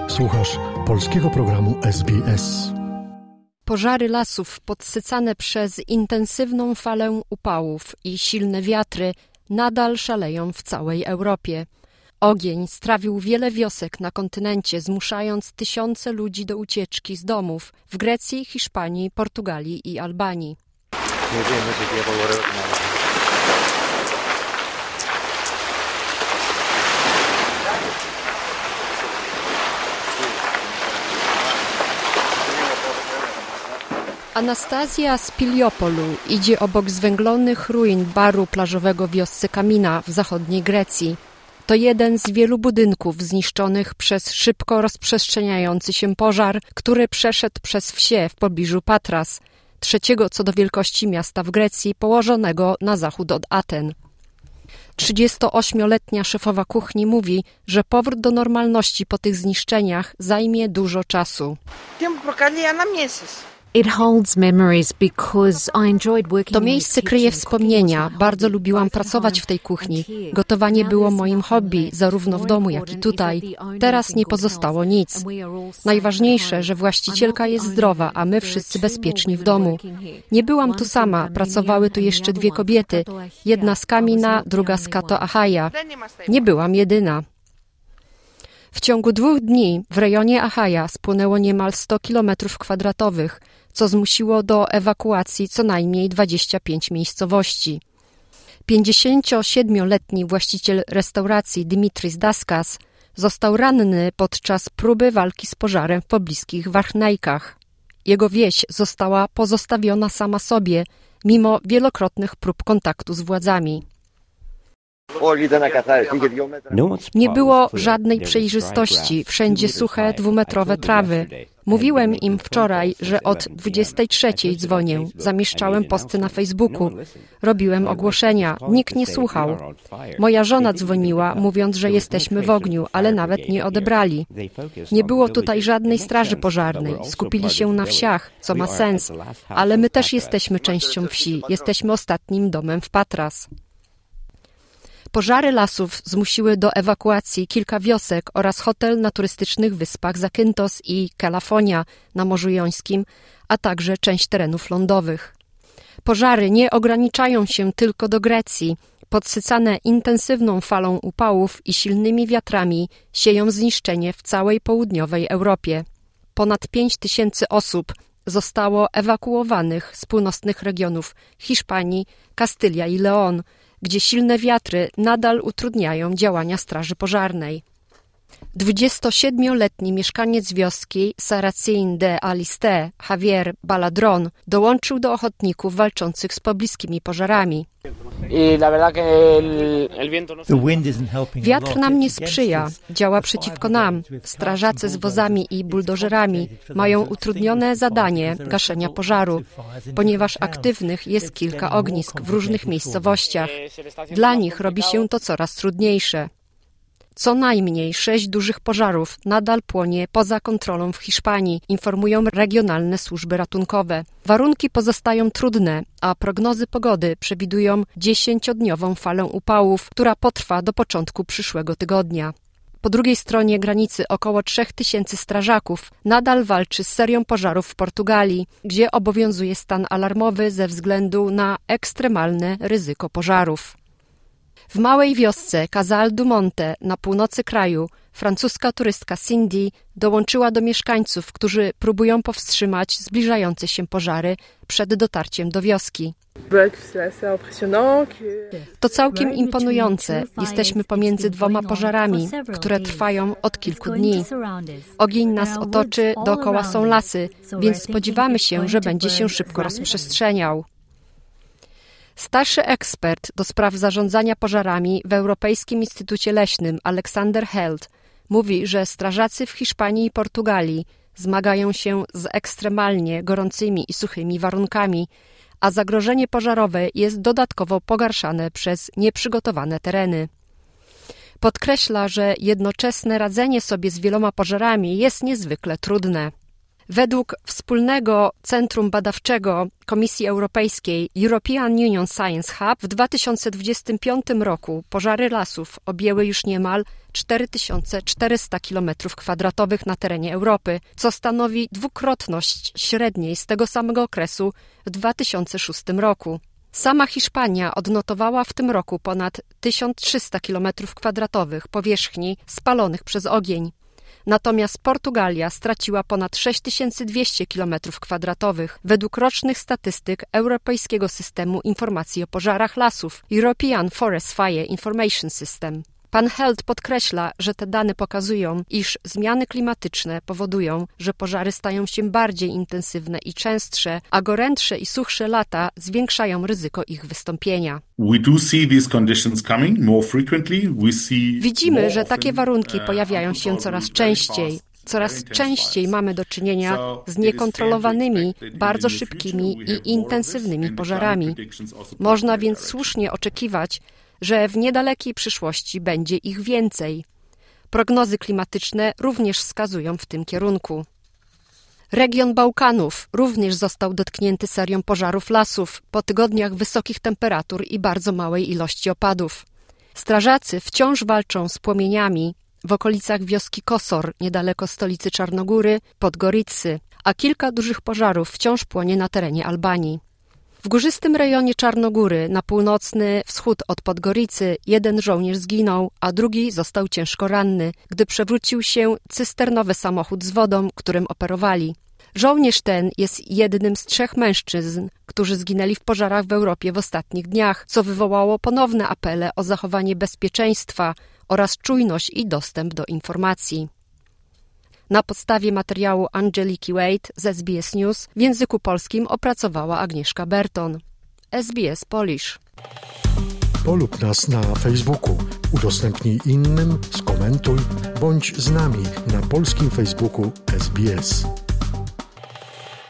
Słuchasz polskiego programu SBS. Pożary lasów podsycane przez intensywną falę upałów i silne wiatry nadal szaleją w całej Europie. Ogień strawił wiele wiosek na kontynencie, zmuszając tysiące ludzi do ucieczki z domów w Grecji, Hiszpanii, Portugalii i Albanii. Anastazja z Piliopolu idzie obok zwęglonych ruin baru plażowego w wiosce Kamina w zachodniej Grecji. To jeden z wielu budynków zniszczonych przez szybko rozprzestrzeniający się pożar, który przeszedł przez wsie w pobliżu Patras, trzeciego co do wielkości miasta w Grecji, położonego na zachód od Aten. 38-letnia szefowa kuchni mówi, że powrót do normalności po tych zniszczeniach zajmie dużo czasu. To miejsce kryje wspomnienia. Bardzo lubiłam pracować w tej kuchni. Gotowanie było moim hobby, zarówno w domu, jak i tutaj. Teraz nie pozostało nic. Najważniejsze, że właścicielka jest zdrowa, a my wszyscy bezpieczni w domu. Nie byłam tu sama. Pracowały tu jeszcze dwie kobiety. Jedna z Kamina, druga z Kato Achaia. Nie byłam jedyna. W ciągu 2 dni w rejonie Achaia spłonęło niemal 100 km², co zmusiło do ewakuacji co najmniej 25 miejscowości. 57-letni właściciel restauracji Dimitris Daskas został ranny podczas próby walki z pożarem w pobliskich Varchnajkach. Jego wieś została pozostawiona sama sobie, mimo wielokrotnych prób kontaktu z władzami. Nie było żadnej przejrzystości, wszędzie suche, 2-metrowe trawy. Mówiłem im wczoraj, że od 23:00 dzwonię, zamieszczałem posty na Facebooku, robiłem ogłoszenia, nikt nie słuchał. Moja żona dzwoniła, mówiąc, że jesteśmy w ogniu, ale nawet nie odebrali. Nie było tutaj żadnej straży pożarnej, skupili się na wsiach, co ma sens, ale my też jesteśmy częścią wsi, jesteśmy ostatnim domem w Patras. Pożary lasów zmusiły do ewakuacji kilka wiosek oraz hotel na turystycznych wyspach Zakynthos i Kelafonia na Morzu Jońskim, a także część terenów lądowych. Pożary nie ograniczają się tylko do Grecji. Podsycane intensywną falą upałów i silnymi wiatrami sieją zniszczenie w całej południowej Europie. Ponad 5000 osób zostało ewakuowanych z północnych regionów Hiszpanii, Kastylia i Leon, gdzie silne wiatry nadal utrudniają działania straży pożarnej. 27-letni mieszkaniec wioski Saracín de Aliste, Javier Baladron, dołączył do ochotników walczących z pobliskimi pożarami. Wiatr nam nie sprzyja, działa przeciwko nam. Strażacy z wozami i buldożerami mają utrudnione zadanie gaszenia pożaru, ponieważ aktywnych jest kilka ognisk w różnych miejscowościach. Dla nich robi się to coraz trudniejsze. Co najmniej 6 dużych pożarów nadal płonie poza kontrolą w Hiszpanii, informują regionalne służby ratunkowe. Warunki pozostają trudne, a prognozy pogody przewidują 10-dniową falę upałów, która potrwa do początku przyszłego tygodnia. Po drugiej stronie granicy około 3000 strażaków nadal walczy z serią pożarów w Portugalii, gdzie obowiązuje stan alarmowy ze względu na ekstremalne ryzyko pożarów. W małej wiosce Casal do Monte na północy kraju francuska turystka Cindy dołączyła do mieszkańców, którzy próbują powstrzymać zbliżające się pożary przed dotarciem do wioski. To całkiem imponujące. Jesteśmy pomiędzy 2 pożarami, które trwają od kilku dni. Ogień nas otoczy, dookoła są lasy, więc spodziewamy się, że będzie się szybko rozprzestrzeniał. Starszy ekspert do spraw zarządzania pożarami w Europejskim Instytucie Leśnym Alexander Held mówi, że strażacy w Hiszpanii i Portugalii zmagają się z ekstremalnie gorącymi i suchymi warunkami, a zagrożenie pożarowe jest dodatkowo pogarszane przez nieprzygotowane tereny. Podkreśla, że jednoczesne radzenie sobie z wieloma pożarami jest niezwykle trudne. Według wspólnego Centrum Badawczego Komisji Europejskiej European Union Science Hub w 2025 roku pożary lasów objęły już niemal 4400 km² na terenie Europy, co stanowi dwukrotność średniej z tego samego okresu w 2006 roku. Sama Hiszpania odnotowała w tym roku ponad 1300 km² powierzchni spalonych przez ogień. Natomiast Portugalia straciła ponad 6200 km² według rocznych statystyk Europejskiego Systemu Informacji o Pożarach Lasów European Forest Fire Information System. Pan Held podkreśla, że te dane pokazują, iż zmiany klimatyczne powodują, że pożary stają się bardziej intensywne i częstsze, a gorętsze i suchsze lata zwiększają ryzyko ich wystąpienia. Widzimy, że takie warunki pojawiają się coraz częściej. Coraz częściej mamy do czynienia z niekontrolowanymi, bardzo szybkimi i intensywnymi pożarami. Można więc słusznie oczekiwać, że w niedalekiej przyszłości będzie ich więcej. Prognozy klimatyczne również wskazują w tym kierunku. Region Bałkanów również został dotknięty serią pożarów lasów po tygodniach wysokich temperatur i bardzo małej ilości opadów. Strażacy wciąż walczą z płomieniami w okolicach wioski Kosor, niedaleko stolicy Czarnogóry, Podgoricy, a kilka dużych pożarów wciąż płonie na terenie Albanii. W górzystym rejonie Czarnogóry, na północny wschód od Podgoricy, jeden żołnierz zginął, a drugi został ciężko ranny, gdy przewrócił się cysternowy samochód z wodą, którym operowali. Żołnierz ten jest jednym z 3 mężczyzn, którzy zginęli w pożarach w Europie w ostatnich dniach, co wywołało ponowne apele o zachowanie bezpieczeństwa oraz czujność i dostęp do informacji. Na podstawie materiału Angeliki Wade z SBS News w języku polskim opracowała Agnieszka Berton. SBS Polish. Polub nas na Facebooku, udostępnij innym, skomentuj, bądź z nami na polskim Facebooku SBS.